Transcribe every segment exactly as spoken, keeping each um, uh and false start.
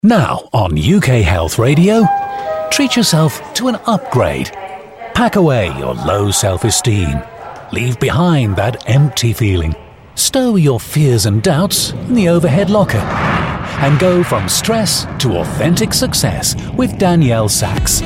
Now on U K Health Radio, treat yourself to an upgrade. Pack away your low self-esteem. Leave behind that empty feeling. Stow your fears and doubts in the overhead locker. And go from stress to authentic success with Danielle Sachs.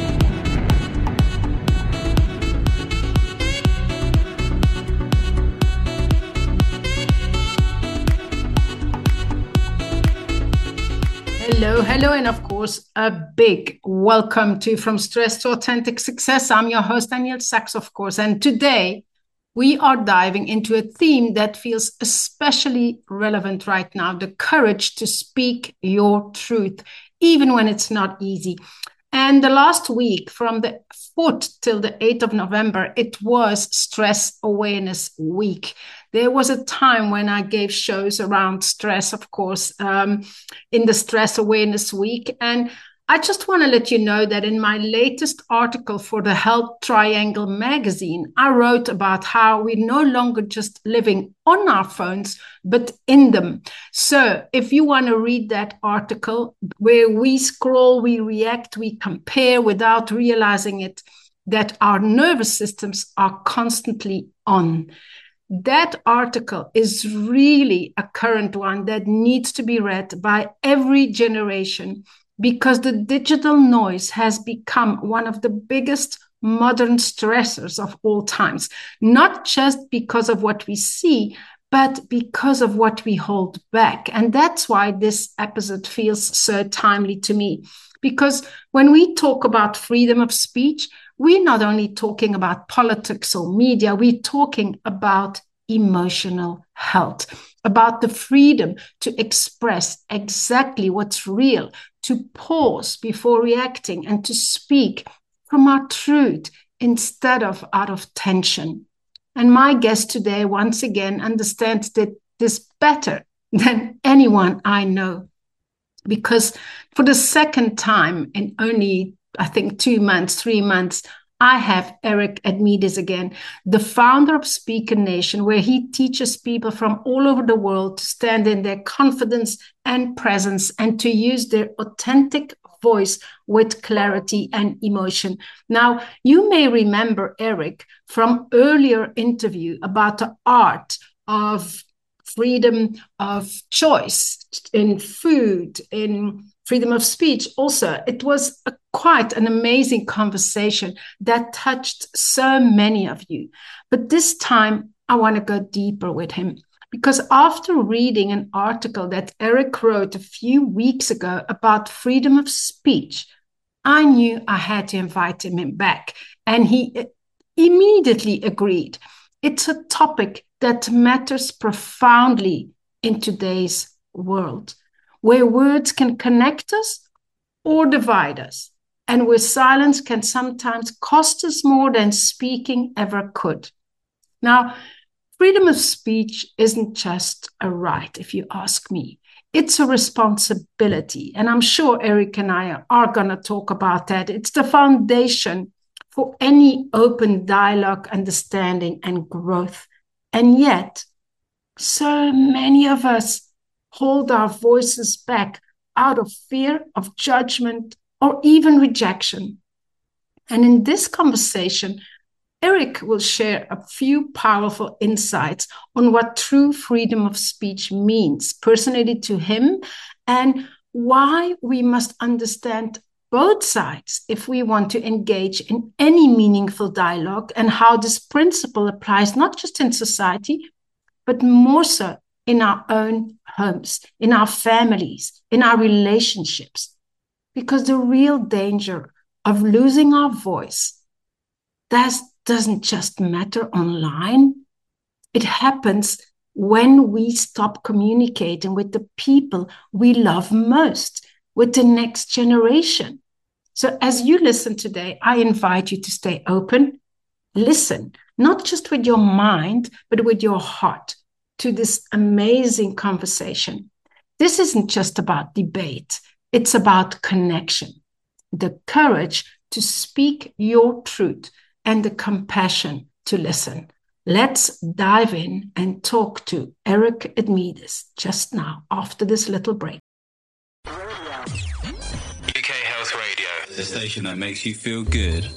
Hello, hello, and of course, a big welcome to From Stress to Authentic Success. I'm your host, Danielle Sachs, of course, and today we are diving into a theme that feels especially relevant right now, the courage to speak your truth, even when it's not easy. And the last week, from the fourth till the eighth of November, it was Stress Awareness Week. There was a time when I gave shows around stress, of course, um, in the Stress Awareness Week. And I just want to let you know that in my latest article for the Health Triangle magazine, I wrote about how we're no longer just living on our phones, but in them. So if you want to read that article where we scroll, we react, we compare without realizing it, that our nervous systems are constantly on. That article is really a current one that needs to be read by every generation, because the digital noise has become one of the biggest modern stressors of all times, not just because of what we see, but because of what we hold back. And that's why this episode feels so timely to me, because when we talk about freedom of speech, we're not only talking about politics or media, we're talking about emotional health, about the freedom to express exactly what's real, to pause before reacting, and to speak from our truth instead of out of tension. And my guest today, once again, understands that this better than anyone I know, because for the second time in only, I think, two months, three months, I have Eric Edmeades again, the founder of Speaker Nation, where he teaches people from all over the world to stand in their confidence and presence and to use their authentic voice with clarity and emotion. Now, you may remember Eric from earlier interview about the art of freedom of choice in food, in freedom of speech. Also, it was a, quite an amazing conversation that touched so many of you. But this time, I want to go deeper with him, because after reading an article that Eric wrote a few weeks ago about freedom of speech, I knew I had to invite him back, and he immediately agreed. It's a topic that matters profoundly in today's world, where words can connect us or divide us, and where silence can sometimes cost us more than speaking ever could. Now, freedom of speech isn't just a right, if you ask me. It's a responsibility, and I'm sure Eric and I are going to talk about that. It's the foundation for any open dialogue, understanding, and growth. And yet, so many of us hold our voices back out of fear of judgment or even rejection. And in this conversation, Eric will share a few powerful insights on what true freedom of speech means personally to him, and why we must understand both sides if we want to engage in any meaningful dialogue, and how this principle applies not just in society, but more so in our own homes, in our families, in our relationships. Because the real danger of losing our voice, that doesn't just matter online. It happens when we stop communicating with the people we love most, with the next generation. So as you listen today, I invite you to stay open, listen, not just with your mind, but with your heart, to this amazing conversation. This isn't just about debate. It's about connection, the courage to speak your truth, and the compassion to listen. Let's dive in and talk to Eric Edmeades just now, after this little break. Health Radio, the station that makes you feel good.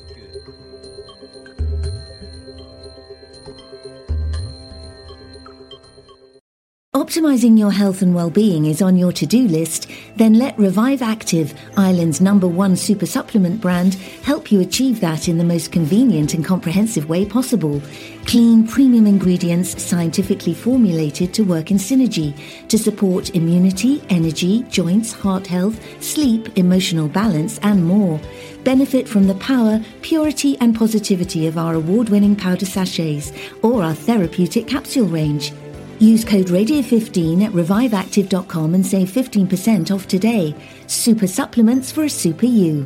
Optimizing your health and well-being is on your to-do list? Then let Revive Active, Ireland's number one super supplement brand, help you achieve that in the most convenient and comprehensive way possible. Clean, premium ingredients scientifically formulated to work in synergy to support immunity, energy, joints, heart health, sleep, emotional balance, and more. Benefit from the power, purity, and positivity of our award-winning powder sachets or our therapeutic capsule range. Use code radio fifteen at revive active dot com and save fifteen percent off today. Super supplements for a super you.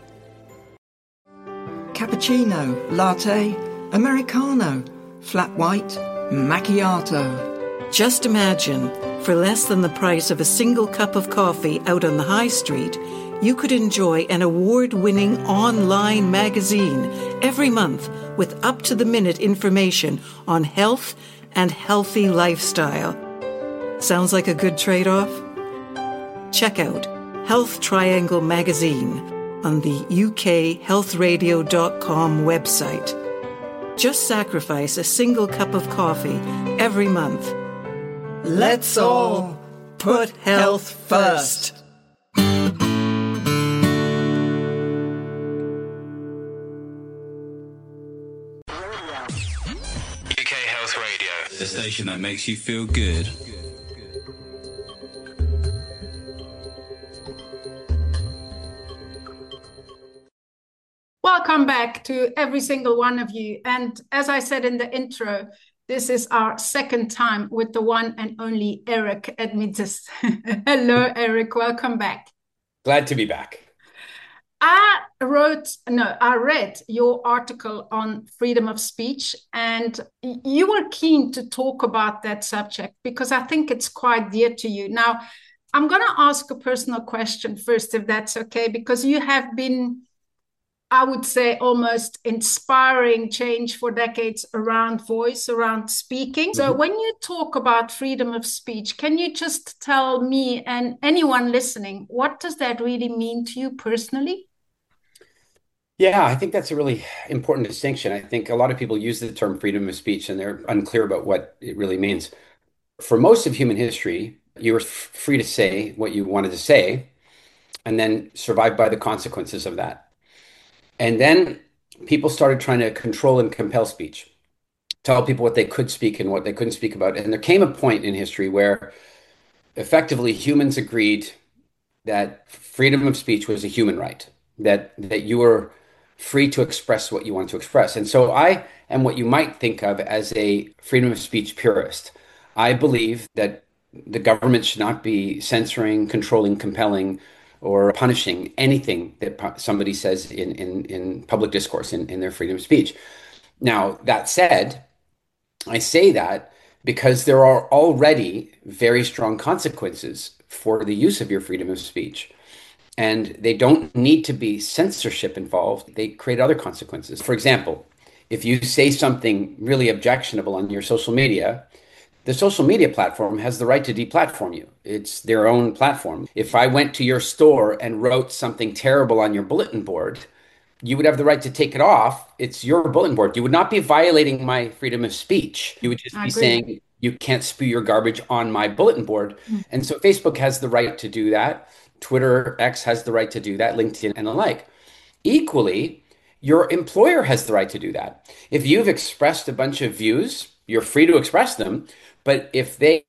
Cappuccino, latte, Americano, flat white, macchiato. Just imagine, for less than the price of a single cup of coffee out on the high street, you could enjoy an award-winning online magazine every month with up-to-the-minute information on health and healthy lifestyle. Sounds like a good trade-off? Check out Health Triangle magazine on the U K health radio dot com website. Just sacrifice a single cup of coffee every month. Let's all put health first. The station that makes you feel good. Welcome back to every single one of you. And as I said in the intro, this is our second time with the one and only Eric Edmitis. Hello, Eric. Welcome back. Glad to be back. I wrote, no, I read your article on freedom of speech, and you were keen to talk about that subject because I think it's quite dear to you. Now, I'm going to ask a personal question first, if that's okay, because you have been, I would say, almost inspiring change for decades around voice, around speaking. So when you talk about freedom of speech, can you just tell me and anyone listening, what does that really mean to you personally? Yeah, I think that's a really important distinction. I think a lot of people use the term freedom of speech and they're unclear about what it really means. For most of human history, you were f- free to say what you wanted to say and then survive by the consequences of that. And then people started trying to control and compel speech, tell people what they could speak and what they couldn't speak about. And there came a point in history where effectively humans agreed that freedom of speech was a human right, that that you were free to express what you want to express. And so I am what you might think of as a freedom of speech purist. I believe that the government should not be censoring, controlling, compelling, or punishing anything that somebody says in, in, in public discourse, in, in their freedom of speech. Now, that said, I say that because there are already very strong consequences for the use of your freedom of speech. And they don't need to be censorship involved. They create other consequences. For example, if you say something really objectionable on your social media, the social media platform has the right to deplatform you. It's their own platform. If I went to your store and wrote something terrible on your bulletin board, you would have the right to take it off. It's your bulletin board. You would not be violating my freedom of speech. You would just I be agree. saying, you can't spew your garbage on my bulletin board. Mm. And so Facebook has the right to do that. Twitter, X has the right to do that, LinkedIn and the like. Equally, your employer has the right to do that. If you've expressed a bunch of views, you're free to express them. But if they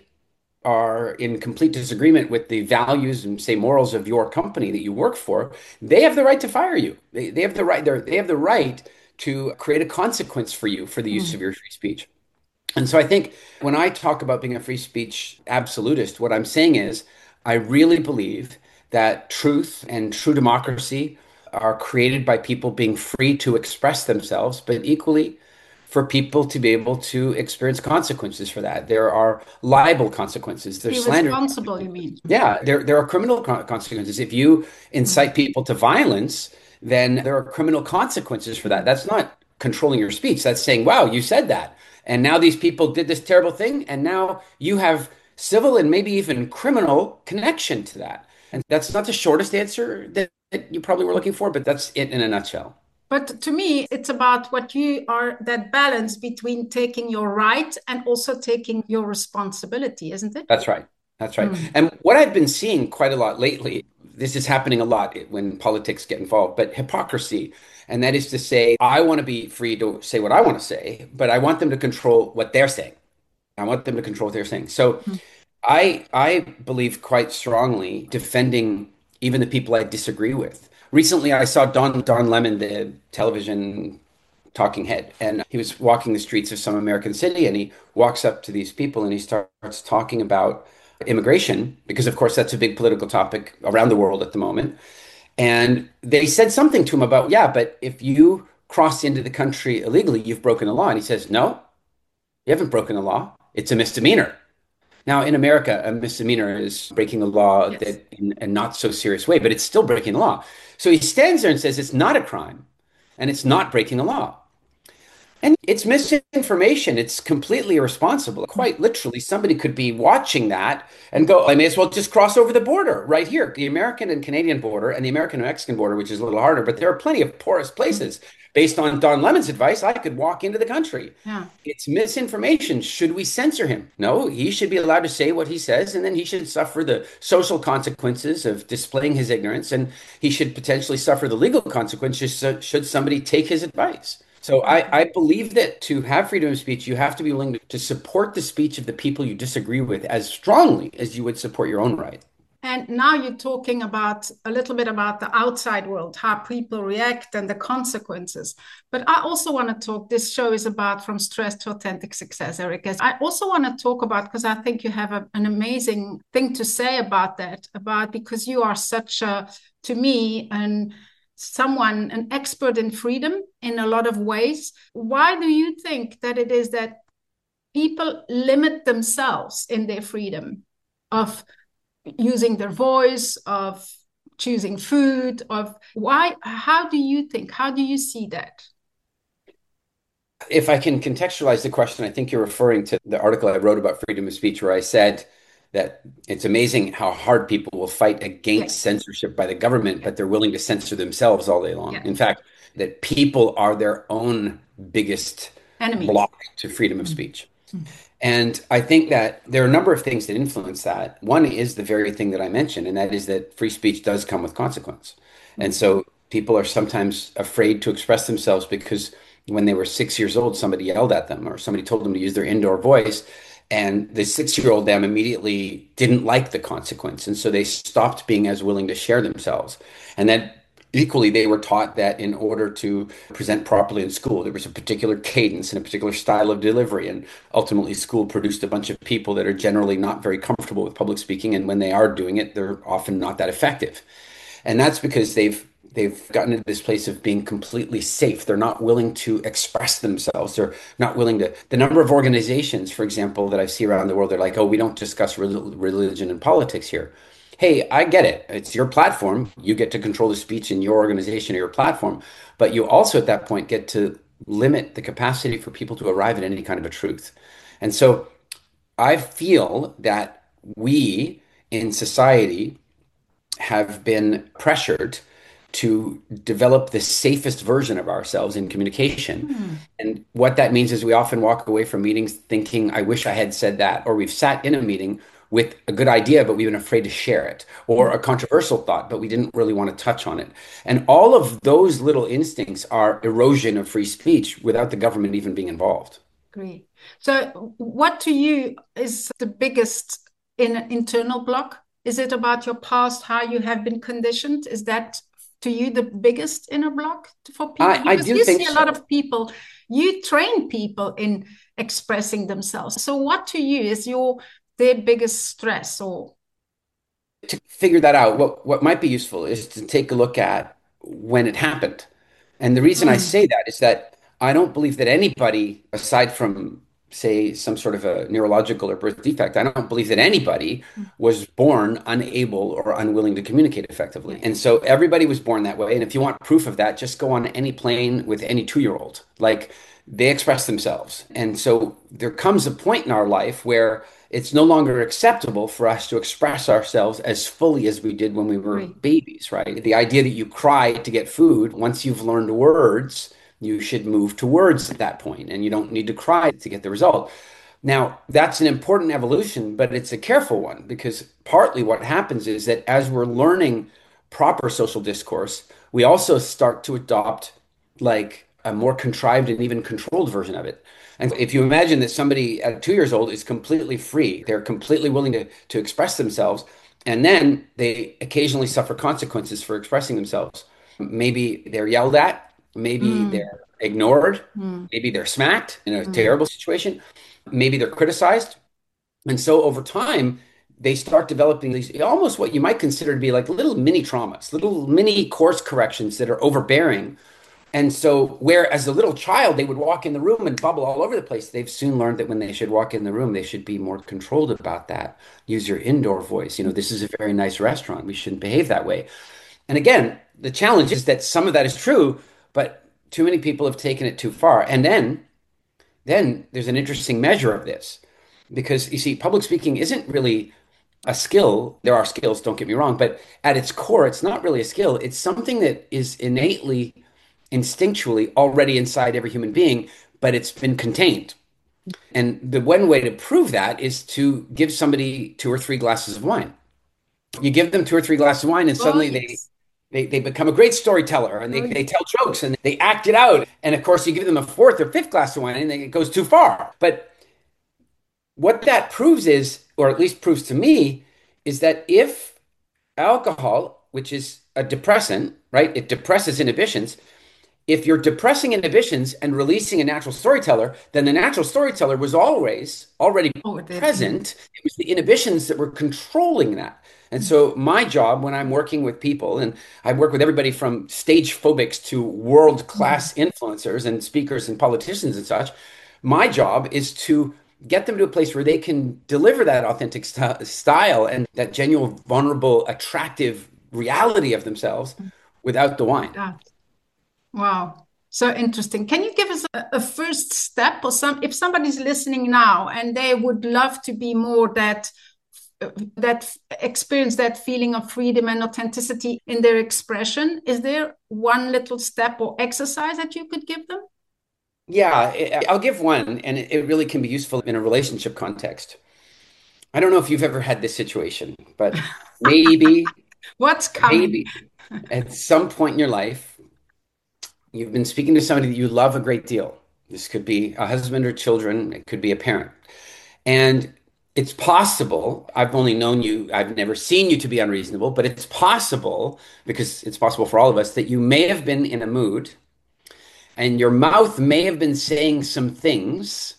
are in complete disagreement with the values and say morals of your company that you work for, they have the right to fire you. They, they have the right, they have the right to create a consequence for you for the use mm. of your free speech. And so I think when I talk about being a free speech absolutist, what I'm saying is, I really believe that truth and true democracy are created by people being free to express themselves, but equally for people to be able to experience consequences for that. There are libel consequences. There's slander. Responsible, you mean? Yeah, there, there are criminal consequences. If you incite people to violence, then there are criminal consequences for that. That's not controlling your speech. That's saying, wow, you said that. And now these people did this terrible thing. And now you have civil and maybe even criminal connection to that. And that's not the shortest answer that, that you probably were looking for, but that's it in a nutshell. But to me, it's about what you are, that balance between taking your right and also taking your responsibility, isn't it? That's right. That's right. Mm. And what I've been seeing quite a lot lately, this is happening a lot when politics get involved, but hypocrisy. And that is to say, I want to be free to say what I want to say, but I want them to control what they're saying. I want them to control what they're saying. So Mm. I I believe quite strongly defending even the people I disagree with. Recently, I saw Don Don Lemon, the television talking head, and he was walking the streets of some American city, and he walks up to these people and he starts talking about immigration, because of course that's a big political topic around the world at the moment. And they said something to him about, yeah, but if you cross into the country illegally, you've broken the law. And he says, no, you haven't broken the law. It's a misdemeanor. Now, in America, a misdemeanor is breaking the law Yes. that in a not so serious way, but it's still breaking the law. So he stands there and says it's not a crime and it's not breaking the law. And it's misinformation. It's completely irresponsible. Quite literally, somebody could be watching that and go, I may as well just cross over the border right here, the American and Canadian border and the American and Mexican border, which is a little harder, but there are plenty of porous places. Based on Don Lemon's advice, I could walk into the country. Yeah. It's misinformation. Should we censor him? No, he should be allowed to say what he says, and then he should suffer the social consequences of displaying his ignorance, and he should potentially suffer the legal consequences should should somebody take his advice. So I, I believe that to have freedom of speech, you have to be willing to, to support the speech of the people you disagree with as strongly as you would support your own right. And now you're talking about a little bit about the outside world, how people react and the consequences. But I also want to talk, this show is about From Stress to Authentic Success, Eric. I also want to talk about, because I think you have a, an amazing thing to say about that, about because you are such a, to me, an someone, an expert in freedom in a lot of ways. Why do you think that it is that people limit themselves in their freedom of using their voice, of choosing food, of why, how do you think, how do you see that? If I can contextualize the question, I think you're referring to the article I wrote about freedom of speech, where I said that it's amazing how hard people will fight against Yes. censorship by the government, but they're willing to censor themselves all day long. Yeah. In fact, that people are their own biggest Enemies. block to freedom of speech. And I think that there are a number of things that influence that. One is the very thing that I mentioned, and that is that free speech does come with consequence. And so people are sometimes afraid to express themselves because when they were six years old, somebody yelled at them or somebody told them to use their indoor voice. And the six-year-old them immediately didn't like the consequence. And so they stopped being as willing to share themselves. And then equally, they were taught that in order to present properly in school, there was a particular cadence and a particular style of delivery. And ultimately, school produced a bunch of people that are generally not very comfortable with public speaking. And when they are doing it, they're often not that effective. And that's because they've they've gotten into this place of being completely safe. They're not willing to express themselves. They're not willing to. The number of organizations, for example, that I see around the world, they're like, oh, we don't discuss rel- religion and politics here. Hey, I get it. It's your platform. You get to control the speech in your organization or your platform. But you also, at that point, get to limit the capacity for people to arrive at any kind of a truth. And so I feel that we in society have been pressured to develop the safest version of ourselves in communication. Mm. And what that means is we often walk away from meetings thinking, I wish I had said that, or we've sat in a meeting with a good idea, but we've been afraid to share it, or a controversial thought, but we didn't really want to touch on it. And all of those little instincts are erosion of free speech without the government even being involved. Great. So what to you is the biggest in, internal block? Is it about your past, how you have been conditioned? Is that to you the biggest inner block for people? I, I because do you think see a so. lot of people, you train people in expressing themselves. So what to you is your their biggest stress? Or to figure that out, what what might be useful is to take a look at when it happened. And the reason mm. I say that is that I don't believe that anybody, aside from, say, some sort of a neurological or birth defect, I don't believe that anybody was born unable or unwilling to communicate effectively. And so everybody was born that way. And if you want proof of that, just go on any plane with any two-year-old. Like, they express themselves. And so there comes a point in our life where it's no longer acceptable for us to express ourselves as fully as we did when we were Right. babies, right? The idea that you cry to get food, once you've learned words, you should move to words at that point, and you don't need to cry to get the result. Now, that's an important evolution, but it's a careful one because partly what happens is that as we're learning proper social discourse, we also start to adopt like a more contrived and even controlled version of it. And if you imagine that somebody at two years old is completely free, they're completely willing to, to express themselves, and then they occasionally suffer consequences for expressing themselves. Maybe they're yelled at, maybe Mm, they're ignored, mm, maybe they're smacked in a mm. terrible situation, maybe they're criticized. And so over time, they start developing these almost what you might consider to be like little mini traumas, little mini course corrections that are overbearing. And so, where as a little child they would walk in the room and bubble all over the place, they've soon learned that when they should walk in the room, they should be more controlled about that. Use your indoor voice. You know, this is a very nice restaurant. We shouldn't behave that way. And again, the challenge is that some of that is true, but too many people have taken it too far. And then, then there's an interesting measure of this because you see, public speaking isn't really a skill. There are skills, don't get me wrong, but at its core, it's not really a skill. It's something that is innately, instinctually already inside every human being, but it's been contained. And the one way to prove that is to give somebody two or three glasses of wine. You give them two or three glasses of wine, and Oh, suddenly they yes. they, they become a great storyteller and Oh, they, they yes. tell jokes and they act it out. And of course, you give them a fourth or fifth glass of wine and it goes too far. But what that proves is, or at least proves to me, is that if alcohol, which is a depressant, right? It depresses inhibitions. If you're depressing inhibitions and releasing a natural storyteller, then the natural storyteller was always already Oh, that. present. It was the inhibitions that were controlling that. And so my job when I'm working with people, and I work with everybody from stage phobics to world-class influencers and speakers and politicians and such, my job is to get them to a place where they can deliver that authentic st- style and that genuine, vulnerable, attractive reality of themselves without the wine. Yeah. Wow. So interesting. Can you give us a, a first step or some, if somebody's listening now and they would love to be more that, uh, that experience that feeling of freedom and authenticity in their expression, is there one little step or exercise that you could give them? Yeah, I- I'll give one, and it it really can be useful in a relationship context. I don't know if you've ever had this situation, but maybe, What's coming? maybe at some point in your life, you've been speaking to somebody that you love a great deal. This could be a husband or children, it could be a parent. And it's possible, I've only known you, I've never seen you to be unreasonable, but it's possible, because it's possible for all of us, that you may have been in a mood and your mouth may have been saying some things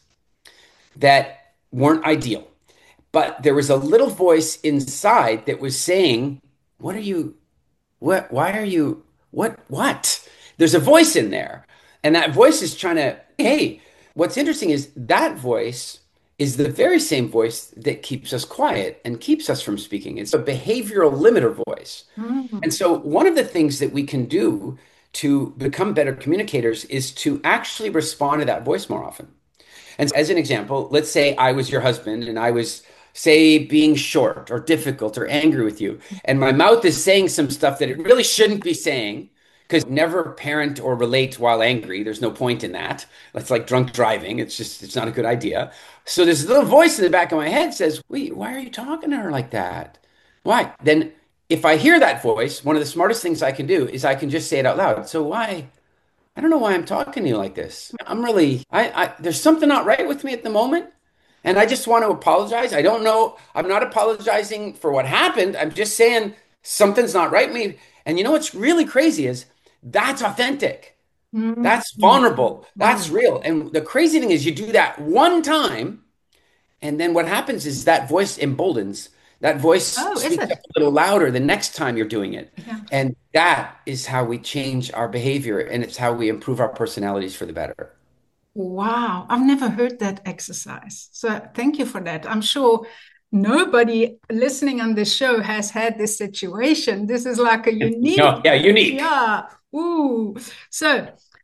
that weren't ideal. But there was a little voice inside that was saying, "What are you, what, why are you, what, what?" There's a voice in there. And that voice is trying to, hey, what's interesting is that voice is the very same voice that keeps us quiet and keeps us from speaking. It's a behavioral limiter voice. Mm. And so one of the things that we can do to become better communicators is to actually respond to that voice more often. And as an example, let's say I was your husband and I was, say, being short or difficult or angry with you, and my mouth is saying some stuff that it really shouldn't be saying because never parent or relate while angry. There's no point in that. That's like drunk driving. It's just, it's not a good idea. So this little voice in the back of my head says, wait, why are you talking to her like that? Why? Then if I hear that voice, one of the smartest things I can do is I can just say it out loud. So why? I don't know why I'm talking to you like this. I'm really, I, I, there's something not right with me at the moment. And I just want to apologize. I don't know. I'm not apologizing for what happened. I'm just saying something's not right with me. And you know what's really crazy is that's authentic. Mm. That's vulnerable. That's Wow. real. And the crazy thing is you do that one time, and then what happens is that voice emboldens. That voice Oh, is speaks it? up a little louder the next time you're doing it. Yeah. And that is how we change our behavior, and it's how we improve our personalities for the better. Wow, I've never heard that exercise. So thank you for that. I'm sure nobody listening on this show has had this situation. This is like a unique, No, yeah, unique. yeah. Ooh. So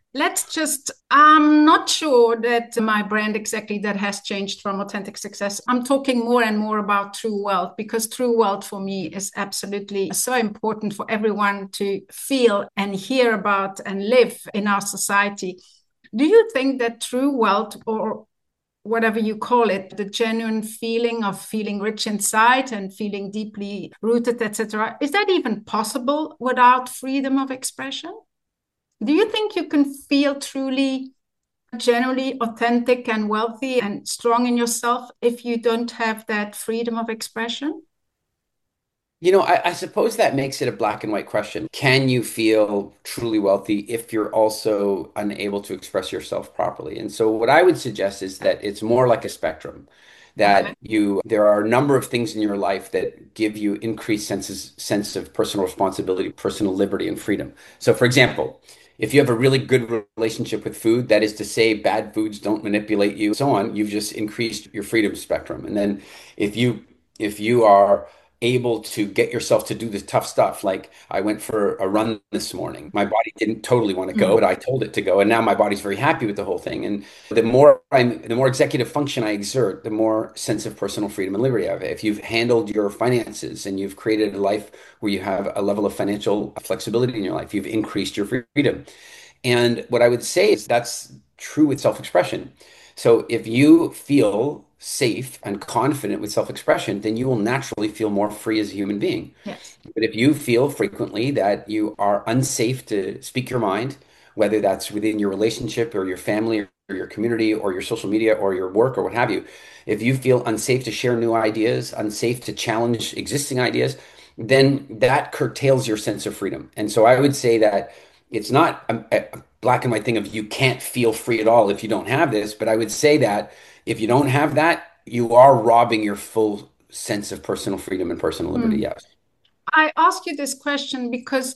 Let's just, I'm not sure that my brand exactly that has changed from Authentic Success. I'm talking more and more about true wealth, because true wealth for me is absolutely so important for everyone to feel and hear about and live in our society. Do you think that true wealth, or whatever you call it, the genuine feeling of feeling rich inside and feeling deeply rooted, et cetera, is that even possible without freedom of expression? Do you think you can feel truly, genuinely authentic and wealthy and strong in yourself if you don't have that freedom of expression? You know, I, I suppose that makes it a black and white question. Can you feel truly wealthy if you're also unable to express yourself properly? And so what I would suggest is that it's more like a spectrum, Okay. that you there are a number of things in your life that give you increased senses sense of personal responsibility, personal liberty, and freedom. So for example, if you have a really good relationship with food, that is to say bad foods don't manipulate you, so on, you've just increased your freedom spectrum. And then if you if you are able to get yourself to do the tough stuff. Like I went for a run this morning. My body didn't totally want to go, Mm. but I told it to go. And now my body's very happy with the whole thing. And the more I'm, the more executive function I exert, the more sense of personal freedom and liberty I have. If you've handled your finances and you've created a life where you have a level of financial flexibility in your life, you've increased your freedom. And what I would say is that's true with self-expression. So if you feel safe and confident with self-expression, then you will naturally feel more free as a human being. Yes. But if you feel frequently that you are unsafe to speak your mind, whether that's within your relationship or your family or your community or your social media or your work or what have you, if you feel unsafe to share new ideas, unsafe to challenge existing ideas, then that curtails your sense of freedom. And so I would say that it's not a, a black and white thing of you can't feel free at all if you don't have this, but I would say that if you don't have that, you are robbing your full sense of personal freedom and personal liberty. Mm. Yes. I ask you this question because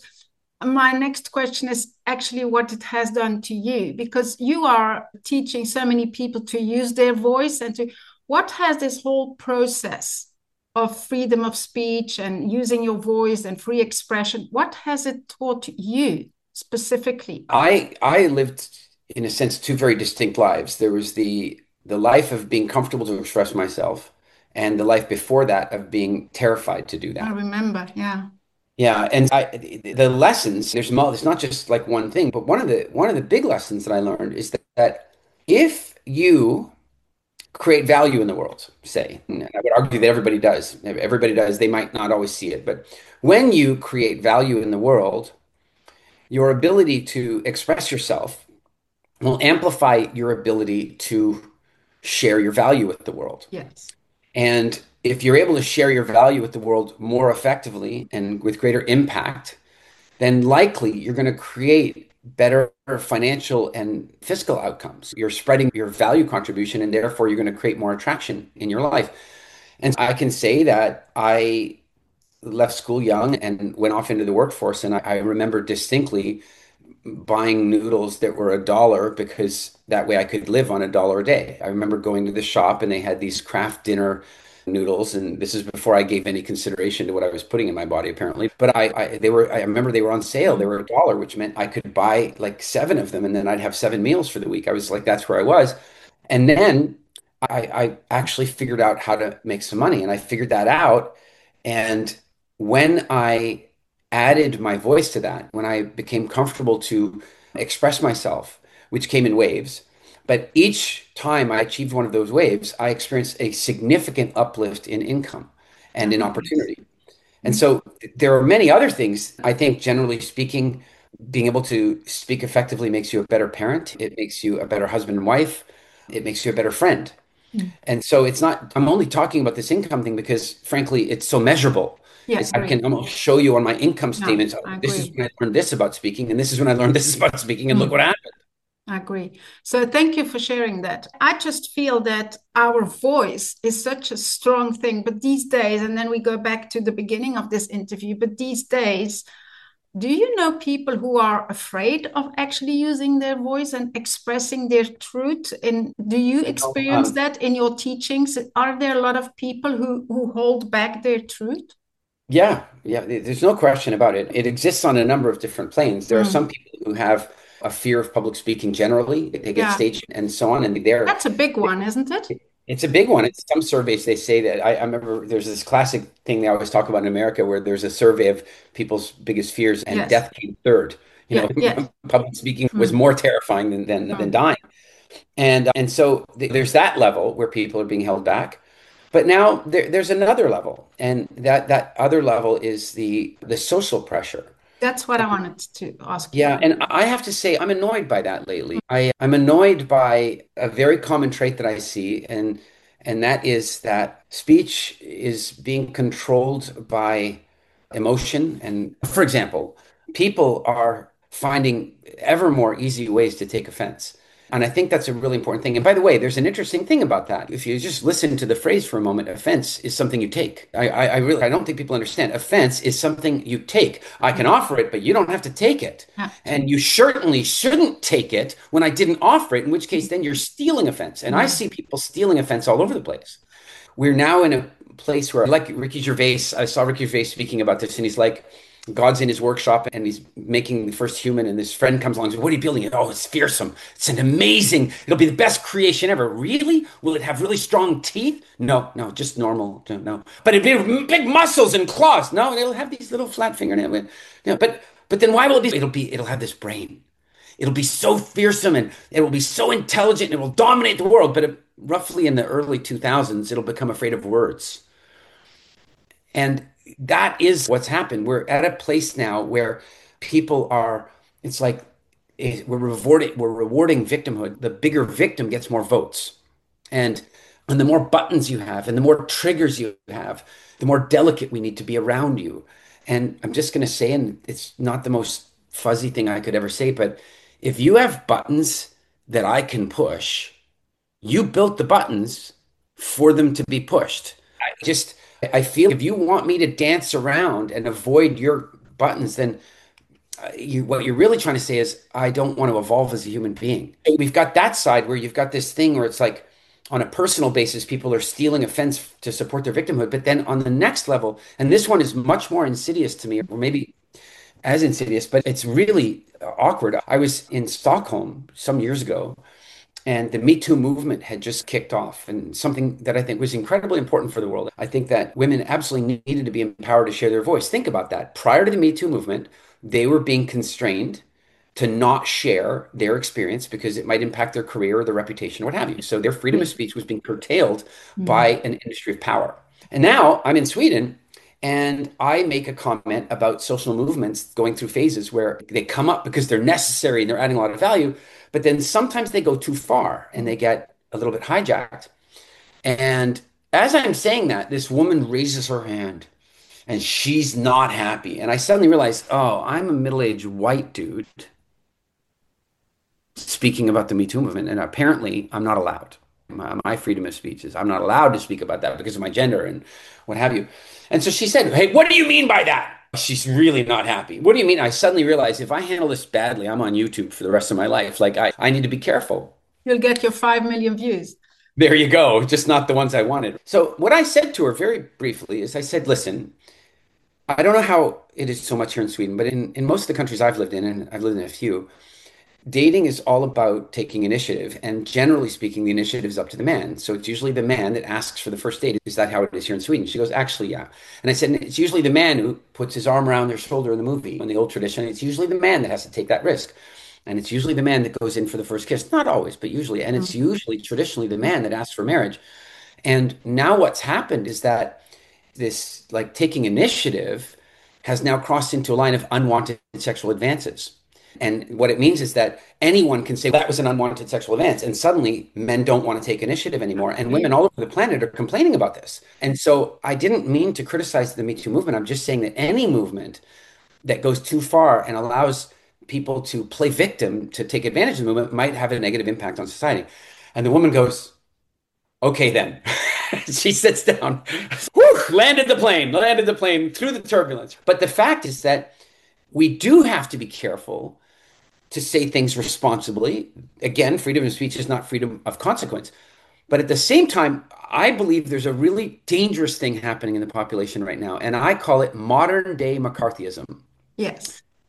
my next question is actually what it has done to you, because you are teaching so many people to use their voice and to what has this whole process of freedom of speech and using your voice and free expression, what has it taught you specifically? I I lived in a sense two very distinct lives. There was the the life of being comfortable to express myself, and the life before that of being terrified to do I that. remember, yeah. Yeah, and I, the lessons, there's mo there's not just like one thing, but one of the one of the big lessons that I learned is that, that if you create value in the world, say, and I would argue that everybody does, everybody does, they might not always see it, but when you create value in the world, your ability to express yourself will amplify your ability to share your value with the world. Yes. And if you're able to share your value with the world more effectively and with greater impact, then likely you're going to create better financial and fiscal outcomes. You're spreading your value contribution, and therefore you're going to create more attraction in your life. And I can say that I left school young and went off into the workforce, and I, I remember distinctly buying noodles that were a dollar because that way I could live on a dollar a day. I remember going to the shop and they had these Kraft Dinner noodles, and this is before I gave any consideration to what I was putting in my body, apparently. But I, I they were I remember they were on sale. They were a dollar, which meant I could buy like seven of them, and then I'd have seven meals for the week. I was like, that's where I was. And then I, I actually figured out how to make some money, and I figured that out. And when I added my voice to that, when I became comfortable to express myself, which came in waves, but each time I achieved one of those waves, I experienced a significant uplift in income and in opportunity. And so there are many other things. I think, generally speaking, being able to speak effectively makes you a better parent. It makes you a better husband and wife. It makes you a better friend. Mm. And so it's not, I'm only talking about this income thing because, frankly, it's so measurable. Yeah, It's, I can almost show you on my income no, statements. I This is agree. when I learned this about speaking, and this is when I learned this about speaking, and look Mm. what happened. I agree. So thank you for sharing that. I just feel that our voice is such a strong thing, but these days, and then we go back to the beginning of this interview, but these days, do you know people who are afraid of actually using their voice and expressing their truth? And do you experience Um, that in your teachings? Are there a lot of people who, who hold back their truth? Yeah, yeah, there's no question about it. It exists on a number of different planes. There are some Mm. people who have a fear of public speaking generally. They get Yeah. staged and so on. And they're, That's a big one, isn't it? it's a big one. It's some surveys, they say that I, I remember there's this classic thing they always talk about in America where there's a survey of people's biggest fears and Yes. death came third. You Yeah, know, yes. public speaking was Mm. more terrifying than than, Mm. than dying. And and so th- there's that level where people are being held back. But now there, there's another level, and that that other level is the the social pressure. That's what I wanted to ask you. Yeah, and I have to say I'm annoyed by that lately. I I'm annoyed by a very common trait that I see, and and that is that speech is being controlled by emotion. And for example, people are finding ever more easy ways to take offense. And I think that's a really important thing. And by the way, there's an interesting thing about that. If you just listen to the phrase for a moment, offense is something you take. I, I, I really, I don't think people understand. Offense is something you take. I can offer it, but you don't have to take it. And you certainly shouldn't take it when I didn't offer it, in which case then you're stealing offense. And I see people stealing offense all over the place. We're now in a place where, like Ricky Gervais, I saw Ricky Gervais speaking about this, and he's like, God's in his workshop and he's making the first human, and this friend comes along and says, what are you building? Oh, it's fearsome. It's an amazing, it'll be the best creation ever. Really? Will it have really strong teeth? No, no, just normal. No, no. But it'll be big muscles and claws. No, it'll have these little flat fingernails. No, but but then why will it be? It'll be, it'll have this brain. It'll be so fearsome and it will be so intelligent and it will dominate the world. But it, roughly in the early two thousands, it'll become afraid of words. And that is what's happened. We're at a place now where people are, it's like eh, we're rewarding, we're rewarding victimhood. The bigger victim gets more votes. And, and the more buttons you have and the more triggers you have, the more delicate we need to be around you. And I'm just going to say, and it's not the most fuzzy thing I could ever say, but if you have buttons that I can push, you built the buttons for them to be pushed. I just, I feel if you want me to dance around and avoid your buttons, then uh, you, what you're really trying to say is, I don't want to evolve as a human being. We've got that side where you've got this thing where it's like, on a personal basis, people are stealing offense to support their victimhood. But then on the next level, and this one is much more insidious to me, or maybe as insidious, but it's really awkward. I was in Stockholm some years ago, and the Me Too movement had just kicked off, and something that I think was incredibly important for the world. I think that women absolutely needed to be empowered to share their voice. Think about that. Prior to the Me Too movement, they were being constrained to not share their experience because it might impact their career or their reputation or what have you. So their freedom of speech was being curtailed mm. by an industry of power. And now I'm in Sweden, and I make a comment about social movements going through phases where they come up because they're necessary and they're adding a lot of value. But then sometimes they go too far and they get a little bit hijacked. And as I'm saying that, this woman raises her hand and she's not happy. And I suddenly realize, oh, I'm a middle-aged white dude speaking about the Me Too movement. And apparently I'm not allowed. My, my freedom of speech is I'm not allowed to speak about that because of my gender and what have you. And so she said, hey, what do you mean by that? She's really not happy. What do you mean? I suddenly realized if I handle this badly, I'm on YouTube for the rest of my life. Like I, I need to be careful. You'll get your five million views. There you go. Just not the ones I wanted. So what I said to her very briefly is I said, listen, I don't know how it is so much here in Sweden, but in, in most of the countries I've lived in, and I've lived in a few, dating is all about taking initiative. And generally speaking, the initiative is up to the man. So it's usually the man that asks for the first date. Is that how it is here in Sweden? She goes, actually, yeah. And I said, it's usually the man who puts his arm around their shoulder in the movie. In the old tradition, it's usually the man that has to take that risk. And it's usually the man that goes in for the first kiss. Not always, but usually. And it's usually traditionally the man that asks for marriage. And now what's happened is that this like taking initiative has now crossed into a line of unwanted sexual advances. And what it means is that anyone can say, well, that was an unwanted sexual advance. And suddenly men don't want to take initiative anymore. And women all over the planet are complaining about this. And so I didn't mean to criticize the Me Too movement. I'm just saying that any movement that goes too far and allows people to play victim to take advantage of the movement might have a negative impact on society. And the woman goes, okay, then. She sits down, whew, landed the plane, landed the plane through the turbulence. But the fact is that we do have to be careful to say things responsibly. Again, freedom of speech is not freedom of consequence. But at the same time, I believe there's a really dangerous thing happening in the population right now. And I call it modern day McCarthyism. Yes.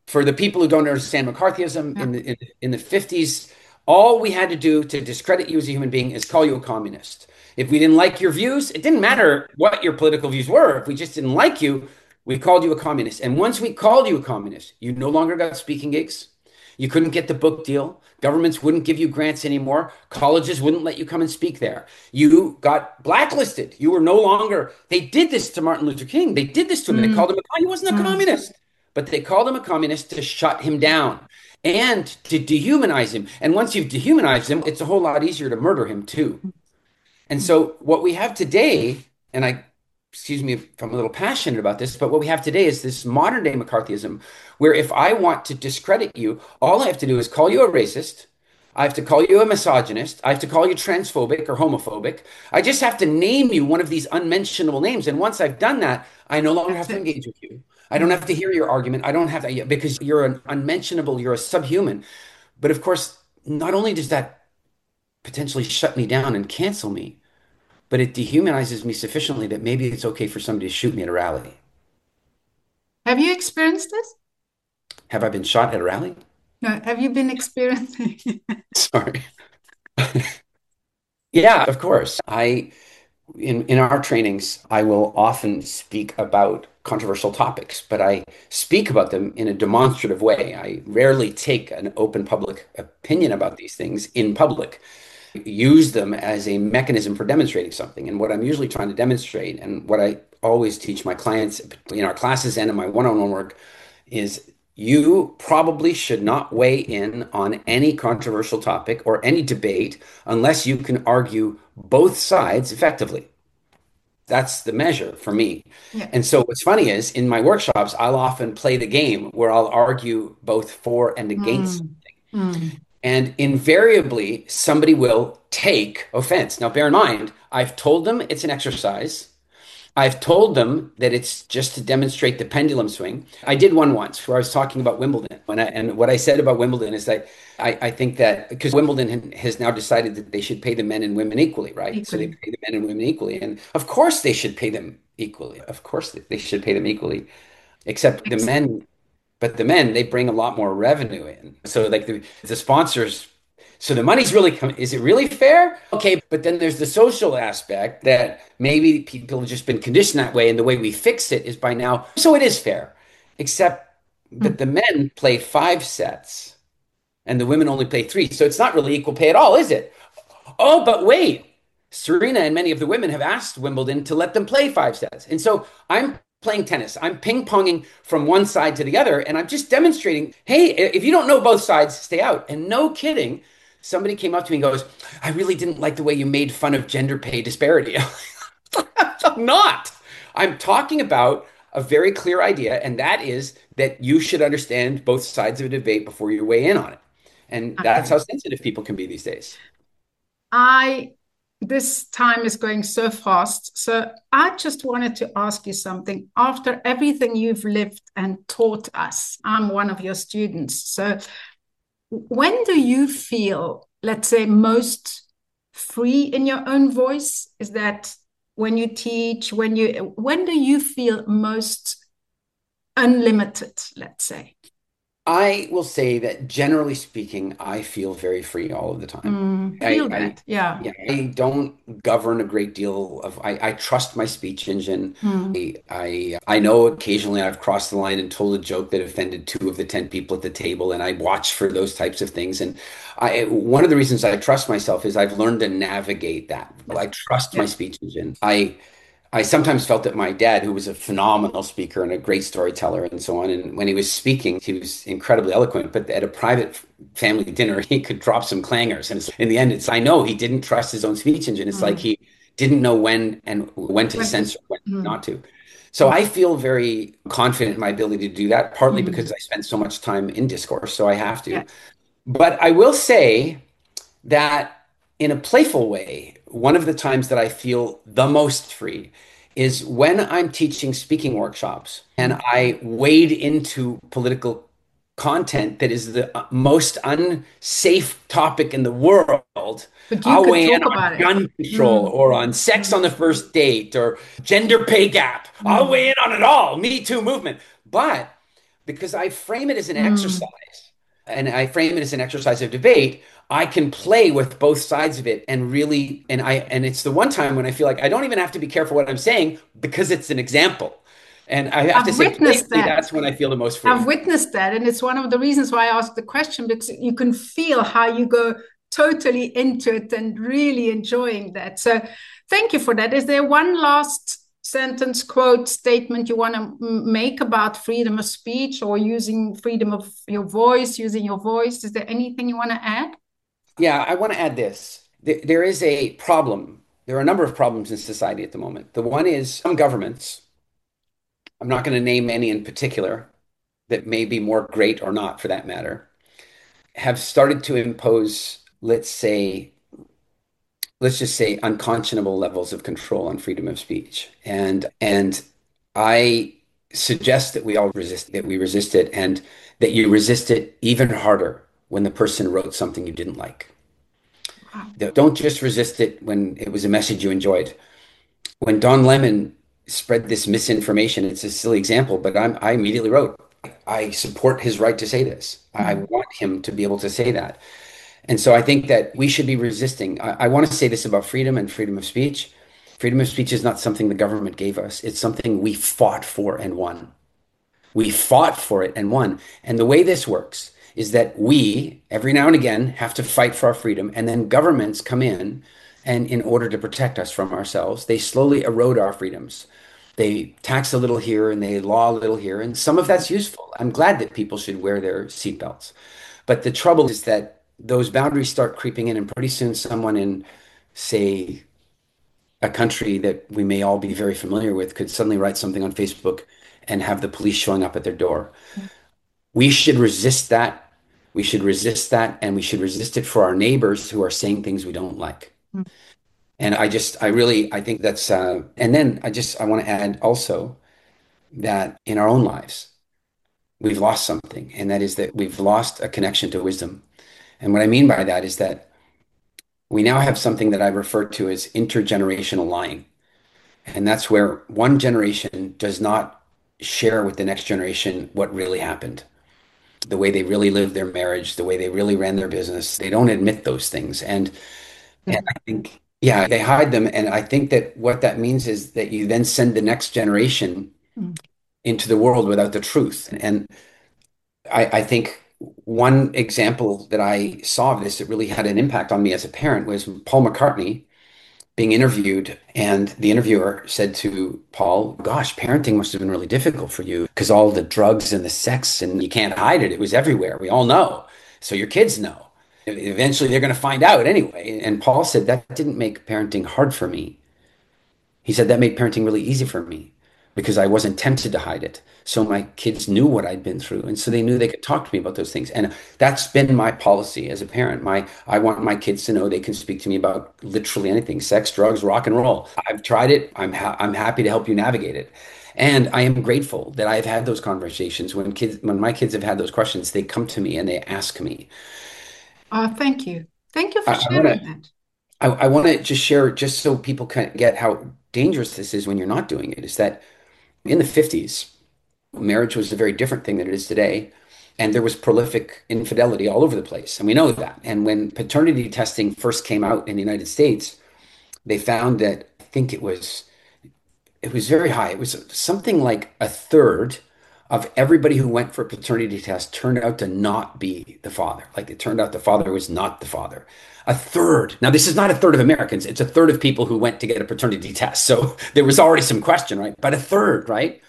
For the people who don't understand McCarthyism, Yeah. in the in, in the fifties, all we had to do to discredit you as a human being is call you a communist. If we didn't like your views, it didn't matter what your political views were. If we just didn't like you, we called you a communist. And once we called you a communist, you no longer got speaking gigs. You couldn't get the book deal. Governments wouldn't give you grants anymore. Colleges wouldn't let you come and speak there. You got blacklisted. You were no longer, they did this to Martin Luther King. They did this to him. Mm. They called him a, he wasn't a Mm. communist, but they called him a communist to shut him down and to dehumanize him. And once you've dehumanized him, it's a whole lot easier to murder him too. And so what we have today, and I, excuse me if I'm a little passionate about this, but what we have today is this modern day McCarthyism, where if I want to discredit you, all I have to do is call you a racist. I have to call you a misogynist. I have to call you transphobic or homophobic. I just have to name you one of these unmentionable names. And once I've done that, I no longer have to engage with you. I don't have to hear your argument. I don't have to, because you're an unmentionable, you're a subhuman. But of course, not only does that potentially shut me down and cancel me, but it dehumanizes me sufficiently that maybe it's okay for somebody to shoot me at a rally. Have you experienced this? Have I been shot at a rally? No, have you been experiencing? Sorry. Yeah, of course. I in in our trainings, I will often speak about controversial topics, but I speak about them in a demonstrative way. I rarely take an open public opinion about these things in public. Use them as a mechanism for demonstrating something. And what I'm usually trying to demonstrate, and what I always teach my clients in our classes and in my one-on-one work, is you probably should not weigh in on any controversial topic or any debate unless you can argue both sides effectively. That's the measure for me. Yeah. And so what's funny is in my workshops, I'll often play the game where I'll argue both for and against Mm. something. Mm. And invariably, somebody will take offense. Now, bear in mind, I've told them it's an exercise. I've told them that it's just to demonstrate the pendulum swing. I did one once where I was talking about Wimbledon. When I, and what I said about Wimbledon is that I, I think that because Wimbledon has now decided that they should pay the men and women equally, right? Equally. So they pay the men and women equally. And of course they should pay them equally. Of course they should pay them equally. Except the men, but the men, they bring a lot more revenue in. So like the, the sponsors, so the money's really coming. Is it really fair? Okay, but then there's the social aspect that maybe people have just been conditioned that way. And the way we fix it is by now. So it is fair, except that the men play five sets and the women only play three. So it's not really equal pay at all, is it? Oh, but wait, Serena and many of the women have asked Wimbledon to let them play five sets. And so I'm playing tennis. I'm ping-ponging from one side to the other. And I'm just demonstrating, hey, if you don't know both sides, stay out. And no kidding. Somebody came up to me and goes, I really didn't like the way you made fun of gender pay disparity. I'm not. I'm talking about a very clear idea, and that is that you should understand both sides of a debate before you weigh in on it. And that's Okay. how sensitive people can be these days. I this time is going so fast. So I just wanted to ask you something. After everything you've lived and taught us, I'm one of your students. So when do you feel, let's say, most free in your own voice? Is that when you teach, when you, when do you feel most unlimited, let's say? I will say that generally speaking, I feel very free all of the time. Mm, feel I, I, that, yeah. yeah, I don't govern a great deal of, I, I trust my speech engine. Mm. I, I I know occasionally I've crossed the line and told a joke that offended two of the ten people at the table, and I watch for those types of things. And I, one of the reasons I trust myself is I've learned to navigate that. I trust my Yeah. speech engine. I I sometimes felt that my dad, who was a phenomenal speaker and a great storyteller and so on, and when he was speaking, he was incredibly eloquent, but at a private family dinner, he could drop some clangers. And it's, in the end, it's, I know he didn't trust his own speech engine. It's Mm. like he didn't know when and when to When to- censor, when Mm. not to. So I feel very confident in my ability to do that, partly Mm. because I spend so much time in discourse, so I have to. Yeah. But I will say that in a playful way, one of the times that I feel the most free is when I'm teaching speaking workshops and I wade into political content that is the uh, most unsafe topic in the world. But you I'll could weigh in talk on about it. gun control Mm. or on sex on the first date or gender pay gap. I'll weigh in on it all, Me Too movement. But because I frame it as an Mm. exercise and I frame it as an exercise of debate. I can play with both sides of it and really, and I, and it's the one time when I feel like I don't even have to be careful what I'm saying because it's an example. And I have to I've say, witnessed playfully, that. that's when I feel the most I've free. witnessed that. And it's one of the reasons why I asked the question, because you can feel how you go totally into it and really enjoying that. So thank you for that. Is there one last sentence, quote, statement you want to make about freedom of speech or using freedom of your voice, using your voice? Is there anything you want to add? Yeah, I want to add this. There, there is a problem. There are a number of problems in society at the moment. The one is some governments, I'm not going to name any in particular, that may be more great or not for that matter, have started to impose, let's say, let's just say unconscionable levels of control on freedom of speech. And and I suggest that we all resist that we resist it and that you resist it even harder when the person wrote something you didn't like. Wow. Don't just resist it when it was a message you enjoyed. When Don Lemon spread this misinformation, it's a silly example, but I'm, I immediately wrote, I support his right to say this. I Mm. want him to be able to say that. And so I think that we should be resisting. I, I want to say this about freedom and freedom of speech. Freedom of speech is not something the government gave us. It's something we fought for and won. We fought for it and won. And the way this works is that we, every now and again, have to fight for our freedom. And then governments come in, and in order to protect us from ourselves, they slowly erode our freedoms. They tax a little here and they law a little here. And some of that's useful. I'm glad that people should wear their seatbelts. But the trouble is that those boundaries start creeping in, and pretty soon someone in, say, a country that we may all be very familiar with could suddenly write something on Facebook and have the police showing up at their door. We should resist that. We should resist that, and we should resist it for our neighbors who are saying things we don't like. Mm. And I just, I really, I think that's, uh, and then I just, I want to add also that in our own lives, we've lost something, and that is that we've lost a connection to wisdom. And what I mean by that is that we now have something that I refer to as intergenerational lying. And that's where one generation does not share with the next generation what really happened, the way they really lived their marriage, the way they really ran their business. They don't admit those things. And and I think, yeah, they hide them. And I think that what that means is that you then send the next generation Mm. into the world without the truth. And I, I think one example that I saw of this that really had an impact on me as a parent was Paul McCartney being interviewed, and the interviewer said to Paul, gosh, parenting must have been really difficult for you because all the drugs and the sex, and you can't hide it. It was everywhere. We all know. So your kids know. Eventually, they're going to find out anyway. And Paul said that didn't make parenting hard for me. He said that made parenting really easy for me because I wasn't tempted to hide it. So my kids knew what I'd been through. And so they knew they could talk to me about those things. And that's been my policy as a parent. My I want my kids to know they can speak to me about literally anything, sex, drugs, rock and roll. I've tried it. I'm ha I'm happy to help you navigate it. And I am grateful that I've had those conversations. When kids, when my kids have had those questions, they come to me and they ask me. Oh, thank you. Thank you for I, I sharing want to that. I, I want to just share, just so people can get how dangerous this is when you're not doing it, is that in the fifties, marriage was a very different thing than it is today. And there was prolific infidelity all over the place. And we know that. And when paternity testing first came out in the United States, they found that I think it was it was very high. It was something like a third of everybody who went for a paternity test turned out to not be the father. Like it turned out the father was not the father. A third. Now, this is not a third of Americans. It's a third of people who went to get a paternity test. So there was already some question, right? But a third, right?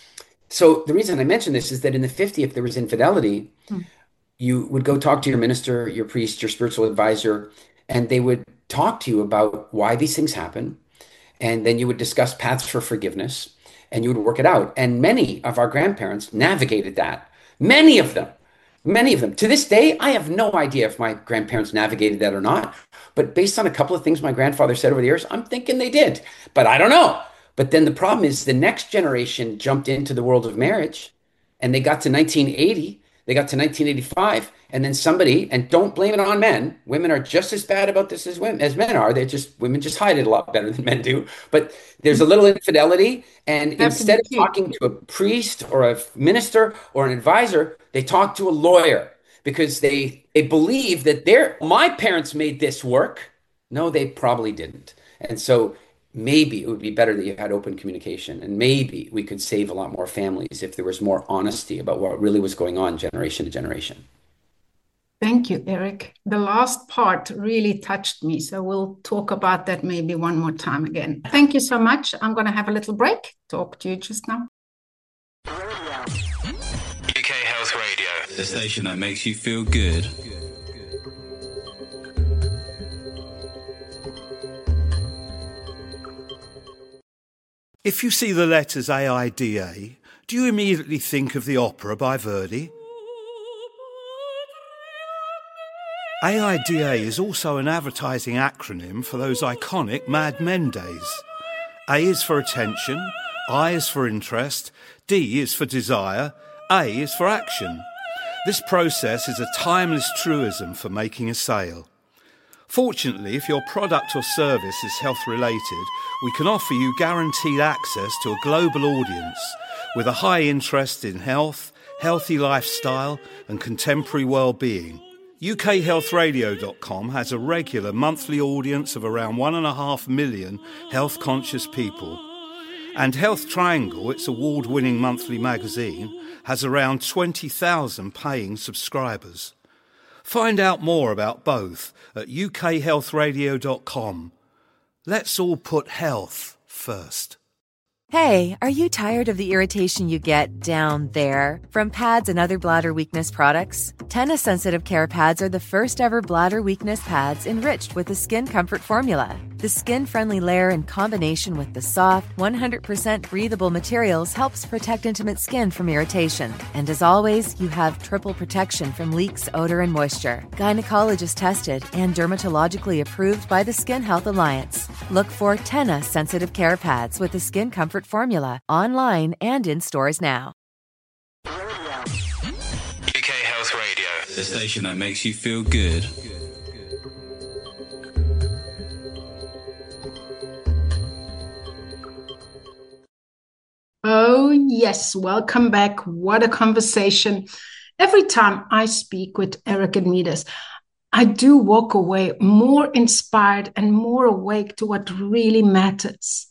So the reason I mention this is that in the fifties, if there was infidelity, Mm. you would go talk to your minister, your priest, your spiritual advisor, and they would talk to you about why these things happen. And then you would discuss paths for forgiveness and you would work it out. And many of our grandparents navigated that. Many of them, many of them. To this day, I have no idea if my grandparents navigated that or not. But based on a couple of things my grandfather said over the years, I'm thinking they did. But I don't know. But then the problem is the next generation jumped into the world of marriage and they got to nineteen eighty. They got to nineteen eighty-five, and then somebody, and don't blame it on men. Women are just as bad about this as women as men are. They just women just hide it a lot better than men do. But there's a little infidelity, and instead of talking to a priest or a minister or an advisor, they talk to a lawyer because they they believe that their my parents made this work. No, they probably didn't. And so maybe it would be better that you had open communication, and maybe we could save a lot more families if there was more honesty about what really was going on generation to generation. Thank you, Eric. The last part really touched me, so we'll talk about that maybe one more time again. Thank you so much. I'm going to have a little break. Talk to you just now. U K Health Radio, the station that makes you feel good. If you see the letters A I D A, do you immediately think of the opera by Verdi? A I D A is also an advertising acronym for those iconic Mad Men days. A is for attention, I is for interest, D is for desire, A is for action. This process is a timeless truism for making a sale. Fortunately, if your product or service is health-related, we can offer you guaranteed access to a global audience with a high interest in health, healthy lifestyle and contemporary well-being. U K health radio dot com has a regular monthly audience of around one and a half million health-conscious people. And Health Triangle, its award-winning monthly magazine, has around twenty thousand paying subscribers. Find out more about both at U K health radio dot com. Let's all put health first. Hey, are you tired of the irritation you get down there from pads and other bladder weakness products? Tena Sensitive Care Pads are the first ever bladder weakness pads enriched with the Skin Comfort formula. The skin-friendly layer in combination with the soft, one hundred percent breathable materials helps protect intimate skin from irritation. And as always, you have triple protection from leaks, odor, and moisture. Gynecologist tested and dermatologically approved by the Skin Health Alliance. Look for Tena Sensitive Care Pads with the Skin Comfort formula online and in stores now. U K Health Radio, the station that makes you feel good. Oh, yes. Welcome back. What a conversation. Every time I speak with Eric Edmeades, I do walk away more inspired and more awake to what really matters.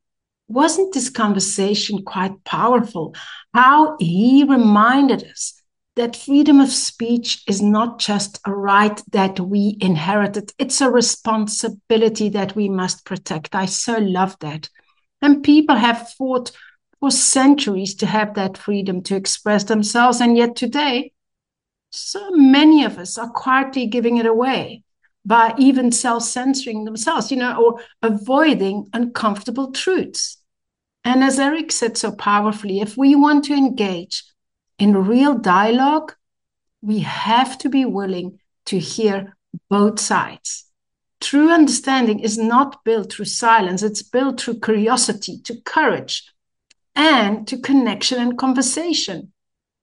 Wasn't this conversation quite powerful? How he reminded us that freedom of speech is not just a right that we inherited. It's a responsibility that we must protect. I so love that. And people have fought for centuries to have that freedom to express themselves. And yet today, so many of us are quietly giving it away by even self-censoring themselves, you know, or avoiding uncomfortable truths. And as Eric said so powerfully, if we want to engage in real dialogue, we have to be willing to hear both sides. True understanding is not built through silence. It's built through curiosity, to courage, and to connection and conversation.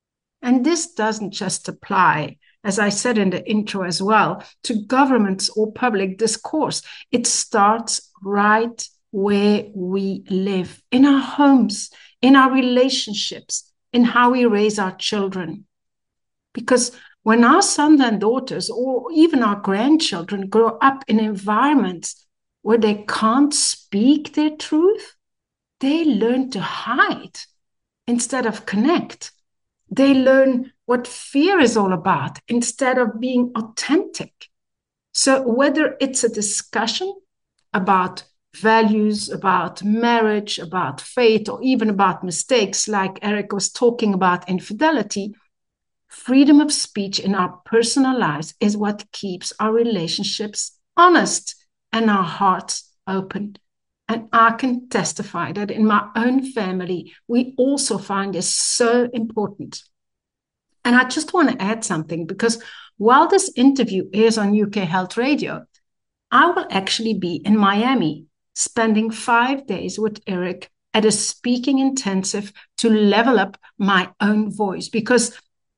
And this doesn't just apply, as I said in the intro as well, to governments or public discourse. It starts right where we live, in our homes, in our relationships, in how we raise our children. Because when our sons and daughters, or even our grandchildren, grow up in environments where they can't speak their truth, they learn to hide instead of connect. They learn what fear is all about instead of being authentic. So whether it's a discussion about values, about marriage, about faith, or even about mistakes, like Eric was talking about infidelity, freedom of speech in our personal lives is what keeps our relationships honest and our hearts open. And I can testify that in my own family, we also find this so important. And I just want to add something, because while this interview is on U K Health Radio, I will actually be in Miami, spending five days with Eric at a speaking intensive to level up my own voice. Because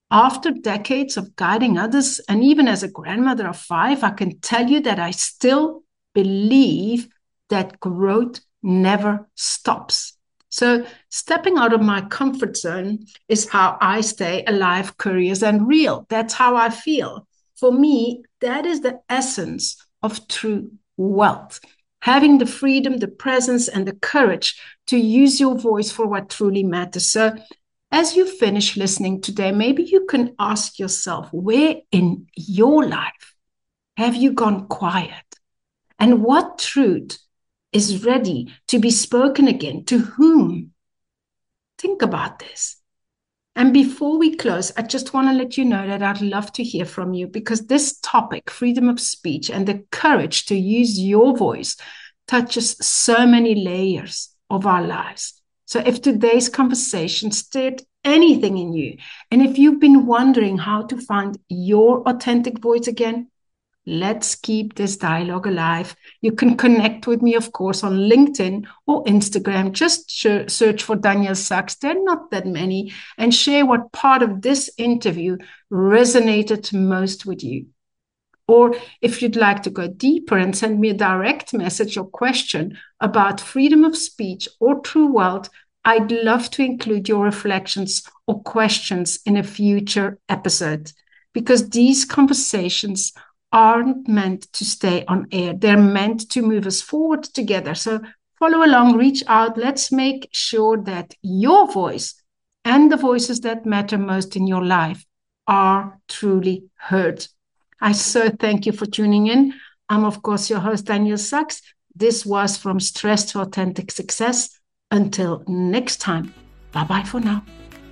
After decades of guiding others, and even as a grandmother of five, I can tell you that I still believe that growth never stops. So stepping out of my comfort zone is how I stay alive, curious, and real. That's how I feel. For me, that is the essence of true wealth. Having the freedom, the presence, and the courage to use your voice for what truly matters. So as you finish listening today, maybe you can ask yourself, where in your life have you gone quiet? And what truth is ready to be spoken again? To whom? Think about this. And before we close, I just want to let you know that I'd love to hear from you, because this topic, freedom of speech and the courage to use your voice, touches so many layers of our lives. So if today's conversation stirred anything in you, and if you've been wondering how to find your authentic voice again, let's keep this dialogue alive. You can connect with me, of course, on LinkedIn or Instagram. Just search for Danielle Sachs. There are not that many. And share what part of this interview resonated most with you. Or if you'd like to go deeper and send me a direct message or question about freedom of speech or true wealth, I'd love to include your reflections or questions in a future episode, because these conversations aren't meant to stay on air. They're meant to move us forward together. So follow along, reach out. Let's make sure that your voice and the voices that matter most in your life are truly heard. I so thank you for tuning in. I'm, of course, your host, Danielle Sachs. This was From Stress to Authentic Success. Until next time, bye-bye for now.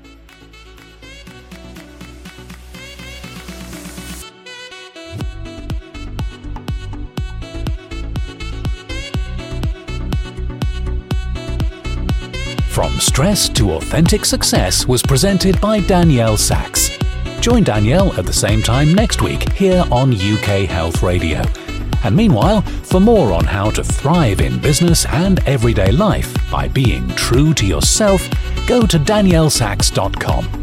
From Stress to Authentic Success was presented by Danielle Sachs. Join Danielle at the same time next week here on U K Health Radio. And meanwhile, for more on how to thrive in business and everyday life by being true to yourself, go to danielle sachs dot com.